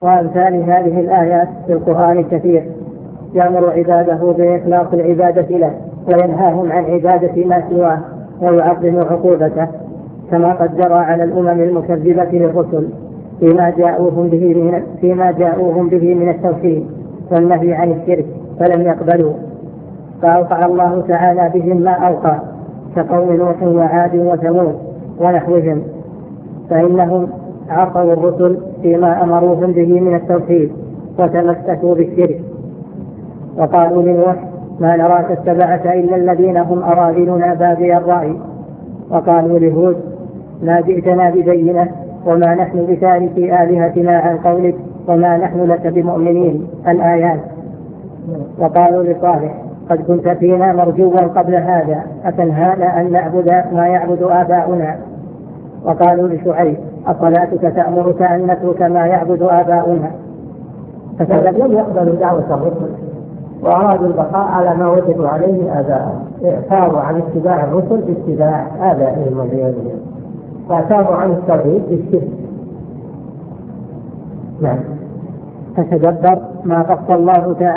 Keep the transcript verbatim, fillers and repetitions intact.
وأمثال هذه الآيات في القرآن كثير، يأمر عباده بإخلاص العبادة له وينهاهم عن عبادة ما سواه ويعظم عقوبته، كما قد جرى على الأمم المكذبة للرسل فيما جاءوهم به من فيما جاءوهم به من التوحيد والنهي عن الشرك فلم يقبلوا، فأوقع الله تعالى بهم ما أوقع كقوم نوح وعاد وثمود ونحوهم، فإنهم عصوا الرسل فيما أمروهم به من التوحيد وتمسكوا بالشرك، وقالوا لنوح ما نراك اتبعك إلا الذين هم أراذلنا بادي الرأي، وقالوا لهود ما جئتنا ببينة وما نحن بتاركي آلهتنا عن قولك وما نحن لك بمؤمنين الآيات، وقالوا لصالح قد كنت فينا مرجوا قبل هذا أتنهانا أن نعبد ما يعبد آباؤنا، وقالوا لشعيب أصلاتك تأمرك أن نترك ما يعبد آباؤنا، فلم يقبلوا دعوة الرسل وأرادوا البقاء على ما وجدوا عليه آباءهم، اعتاروا عن اتباع الرسل باتباع آبائهم والعياذ بالله، فاعتاروا عن التوحيد بالشرك. نعم. فتدبر ما قص الله تعالى